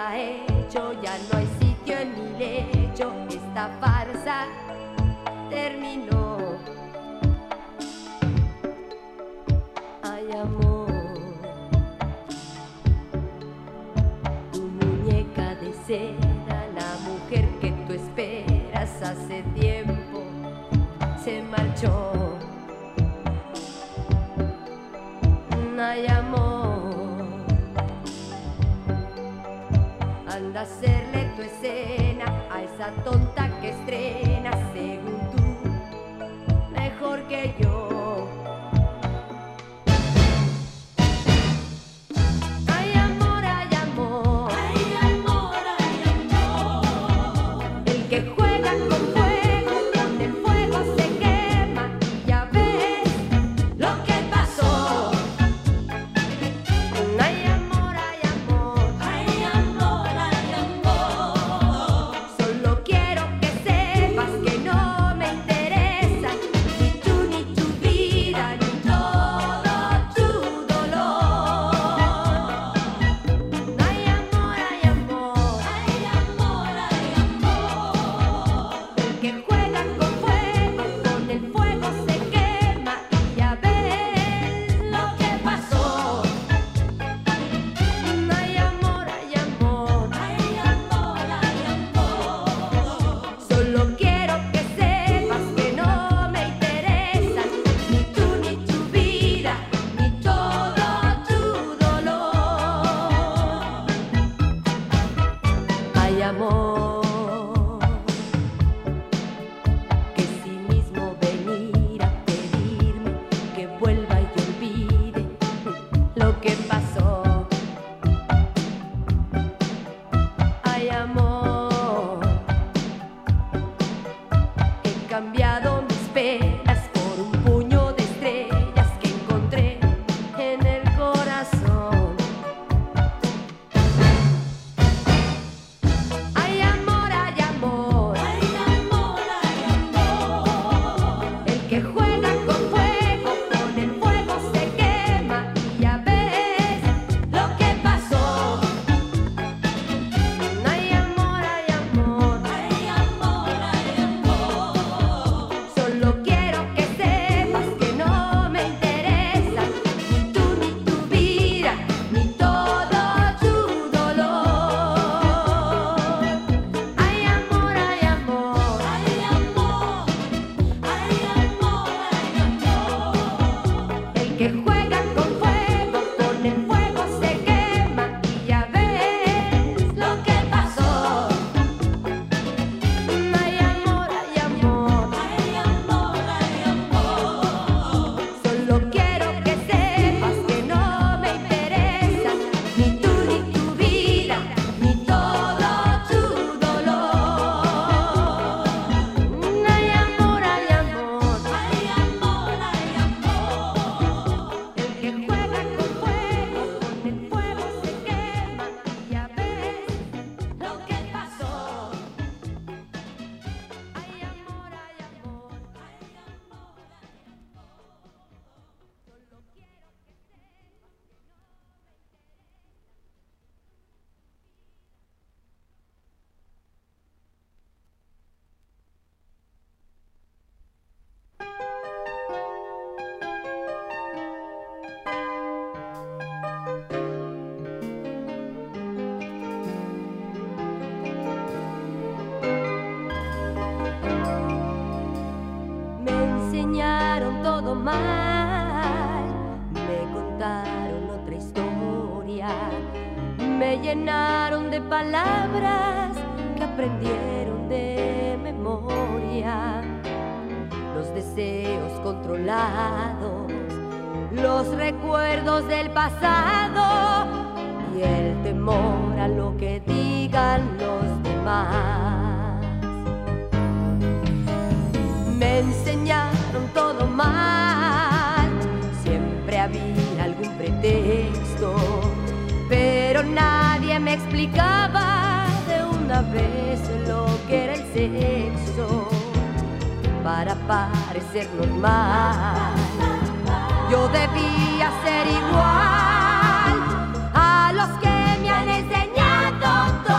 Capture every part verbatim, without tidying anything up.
está hecho, ya no hay sitio en mi lecho, esta farsa terminó. Ay, amor, tu muñeca de seda, la mujer que tú esperas hace tiempo se marchó. Ay, amor, anda a hacerle tu escena a esa tonta que estrena, según tú, mejor que yo. Ay, amor, ay, amor, Ay, amor, ay, amor. el que juega con fuego, con el fuego se quema, y ya ves lo que pasó. Ay, amor, ay, amor, Ay, amor, ay, amor. solo quiero que sepas que no me interesa ni tú ni tu vida ni todo tu dolor. Ay, amor, ay, amor, Ay, amor, ay, amor. el que juega con fuego, con el fuego se quema, y ya ves lo que pasó. Ay, amor, ay, amor, Ay, amor, ay, amor. solo quiero que sepas que no me interesa ni tú ni tu vida ni todo tu dolor. Ay, amor, que si mismo venir a pedirme que vuelva y olvide lo que pasó. Ay, amor, he cambiado mis penas por un puño de estrellas que encontré en el corazón. Ay, amor, ay, amor, Ay, amor, ay, amor. el que juega con fuego, con el fuego se quema, y ya ves lo que pasó. Ay, amor, ay, amor, Ay, amor, ay, amor. solo quiero que sepas que no me interesa ni tú ni tu vida ni todo tu dolor. Ay, amor, ay, amor, Ay, amor, ay, amor, ay, amor. el que juega con fuego, con el fuego se quema, y ya ves lo que pasó. Ay, amor, ay, amor, Ay, amor, ay, amor. solo quiero que sepas que no me interesa ni tú ni tu vida ni todo tu dolor. Ay, amor, ay, amor, Ay, amor, ay, amor. el que juega con fuego, con el fuego se quema, y ya ves lo que pasó. Ay, amor, ay, amor, solo quiero que me enseñaron todo mal, me contaron otra historia, me llenaron de palabras que aprendieron de memoria, los deseos controlados, los recuerdos del pasado y el temor a lo que digan los demás. Me enseñaron todo mal, siempre había algún pretexto, pero nadie me explicaba de una vez lo que era el sexo. Para parecer normal, yo debía ser igual a los que me han enseñado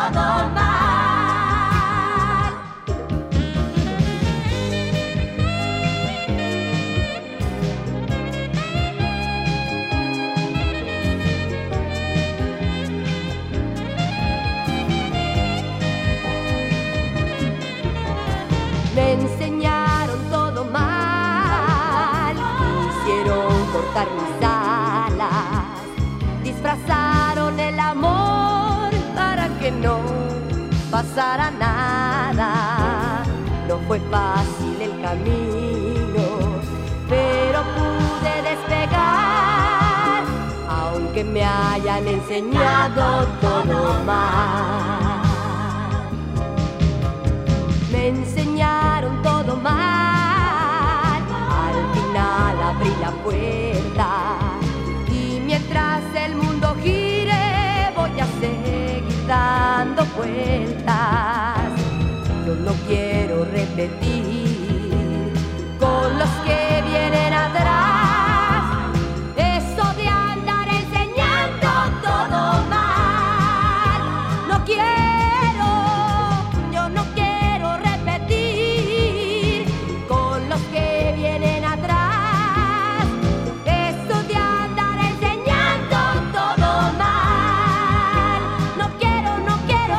dejar mis alas. Disfrazaron el amor para que no pasara nada. No fue fácil el camino, pero pude despegar, aunque me hayan enseñado todo mal. Me enseñaron todo mal, al final abrí la puerta y mientras el mundo gire voy a seguir dando vueltas. Yo no quiero repetir con los que vienen atrás eso de andar enseñando todo mal. No quiero, yo no quiero repetir con los que vienen atrás eso de andar enseñando todo mal. No quiero, no quiero.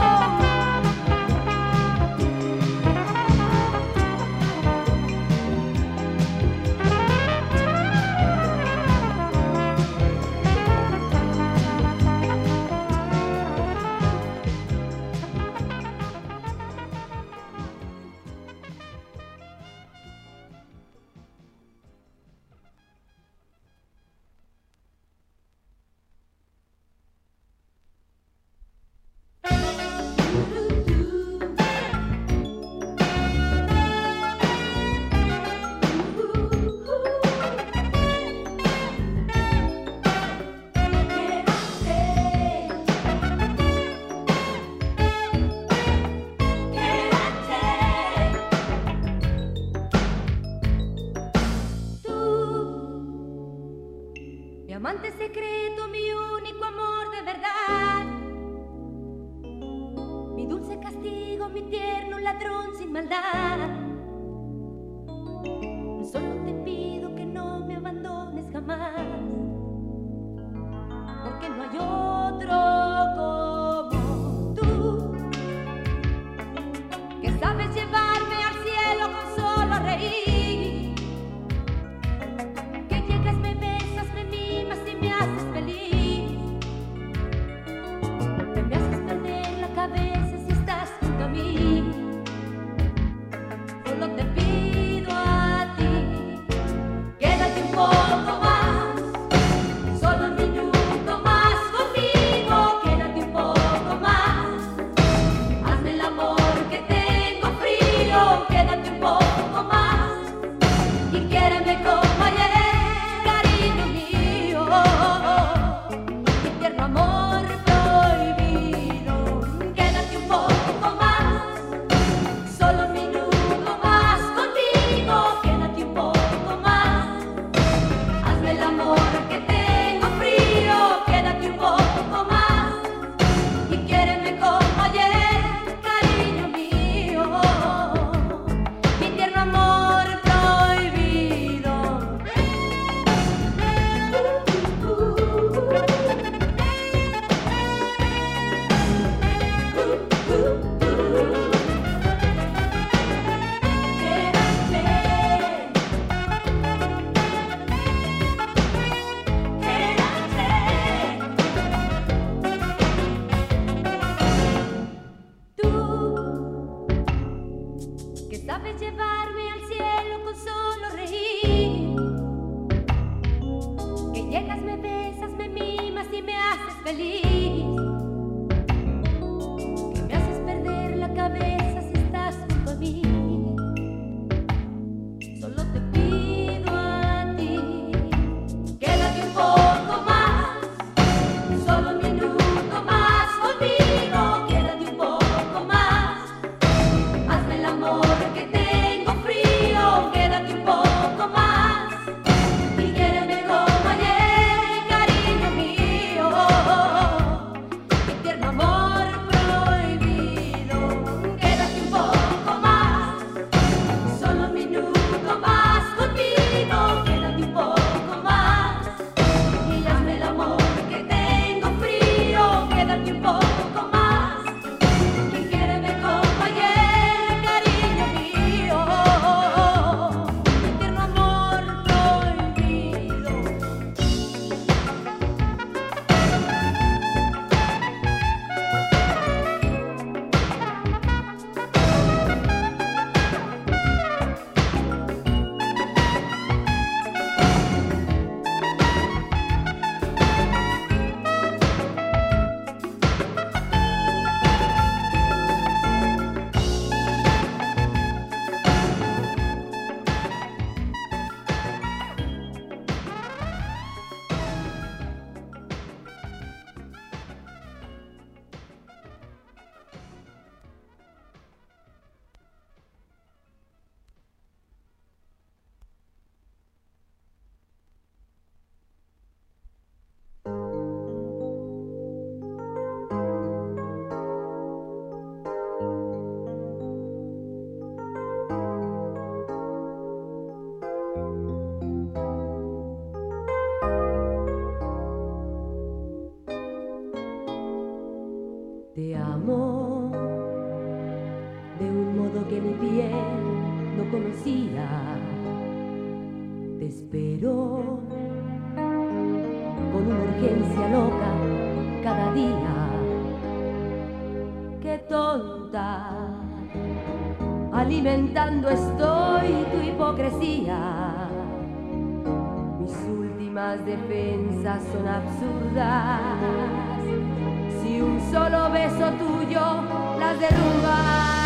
Mi amante secreto, mi único amor de verdad, mi dulce castigo, mi tierno ladrón sin maldad. Solo te pido que no me abandones jamás, porque no hay otro como tú, que sabes llevarme al cielo con solo reír, que llegas, me besas, me mimas y me haces feliz, que me haces perder la cabeza si estás junto a mí. Solo te pido a ti, quédate un poco más, solo un minuto más conmigo, quédate un poco más, hazme el amor que tengo frío, quédate un poco más y quiéreme como ayer, cariño mío, mi tierno amor prohibido, quédate un poco más, solo un minuto más contigo, quédate un poco más, hazme el amor que tengo frío, quédate un poco más y quiéreme como ayer, cariño mío, mi tierno amor prohibido. Tú, que sabes llevarme al cielo con solo reír, que llegas, me besas, me mimas y me haces feliz, que me haces perder la cabeza si estás junto a mí. Solo te pido a ti, quédate un poco más, solo un minuto más conmigo, quédate un poco más, hazme el amor que tengo frío, quédate un poco más y quiéreme como ayer, cariño mío. amó de un modo que mi piel no conocía. Te espero con una urgencia loca cada día. Qué tonta, alimentando estoy tu hipocresía. Mis últimas defensas son absurdas. Si un solo beso tuyo las derrumba.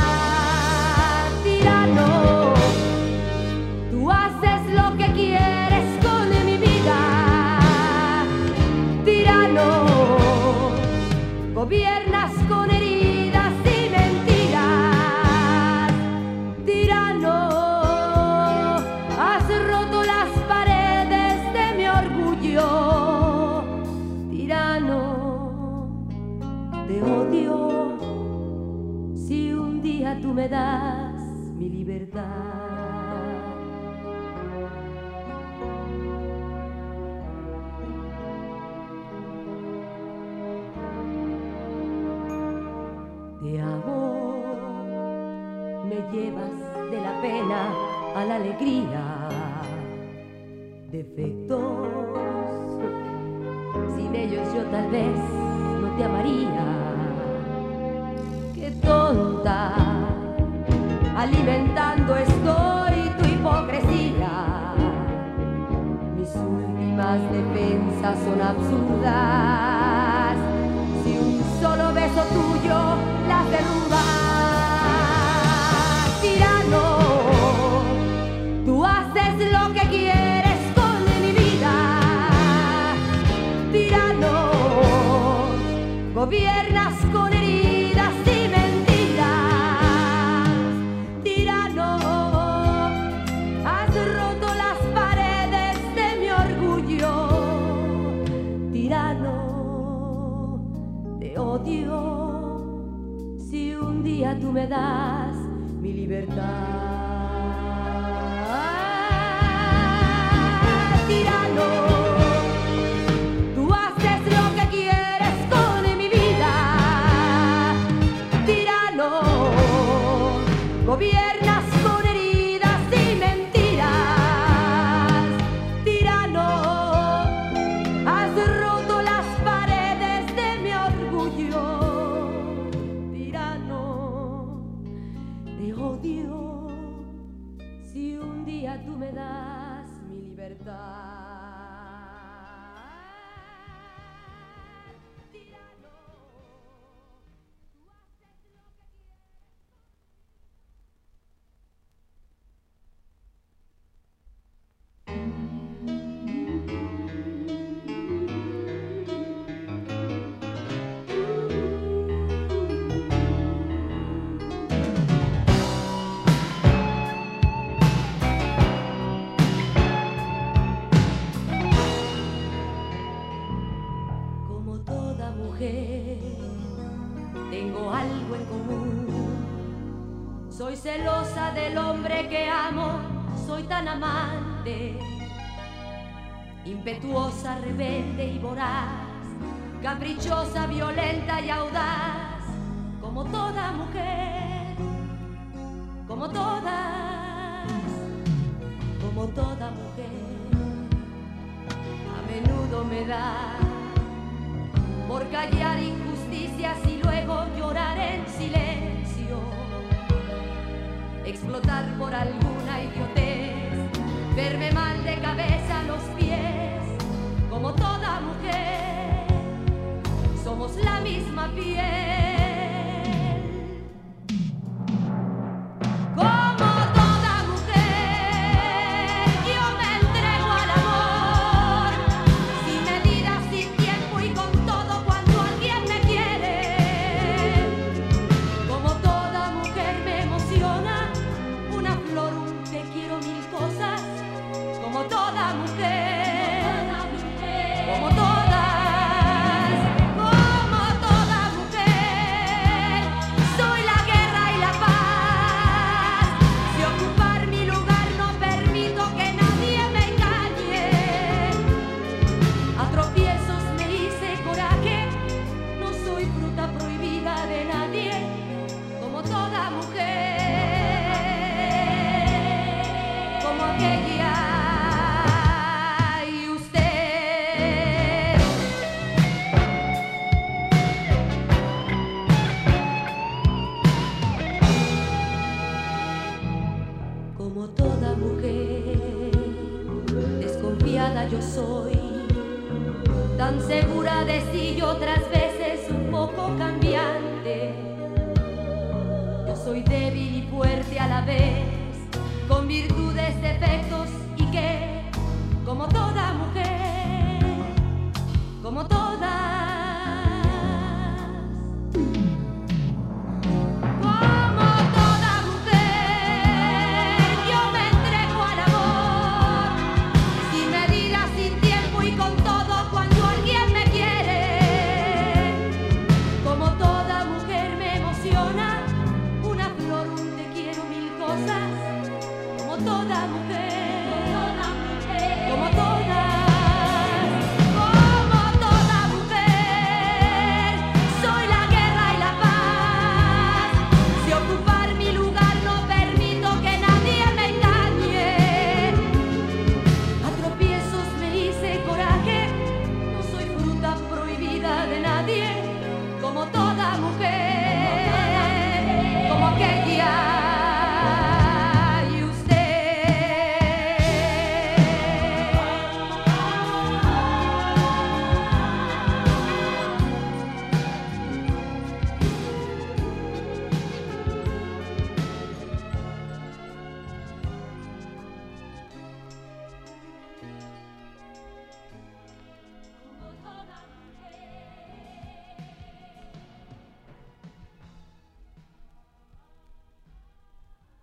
Tirano, tú haces lo que quieres con mi vida. Tirano, gobiernas con heridas y mentiras. Tirano, has roto las paredes de mi orgullo. Tirano, te odio si un día tú me das mi libertad. Te amo, me llevas de la pena a la alegría. Defectos, sin ellos yo tal vez no te amaría. Qué tonta, alimentando estoy tu hipocresía. Mis últimas defensas son absurdas. Si un solo beso tuyo las derruba. Tirano, tú haces lo que quieres con mi vida. Tirano, gobiernas con heridas y mentiras. Tirano, has roto las paredes de mi orgullo. Tirano, te odio si un día tú me das mi libertad. Tirano, tú haces lo que quieres con mi vida. Tirano, gobiernas con heridas y mentiras. Tirano, has roto las paredes de mi orgullo. Tirano, te odio si un día tú me das mi libertad. Tirano, tú haces lo que Como toda mujer, tengo algo en común. Soy celosa del hombre que amo, soy tan amante, impetuosa, rebelde y voraz, caprichosa, violenta y audaz. Como toda mujer, como todas, como toda mujer, a menudo me da por callar injusticias y luego llorar en silencio, explotar por alguna idiotez, verme mal de cabeza a los pies. Como toda mujer, somos la misma piel. Como toda mujer, yo me entrego al amor, sin medidas, sin tiempo y con todo cuando alguien me quiere. una mujer desconfiada yo soy, tan segura de sí y otras veces un poco cambiante. Yo soy débil y fuerte a la vez, con virtudes, defectos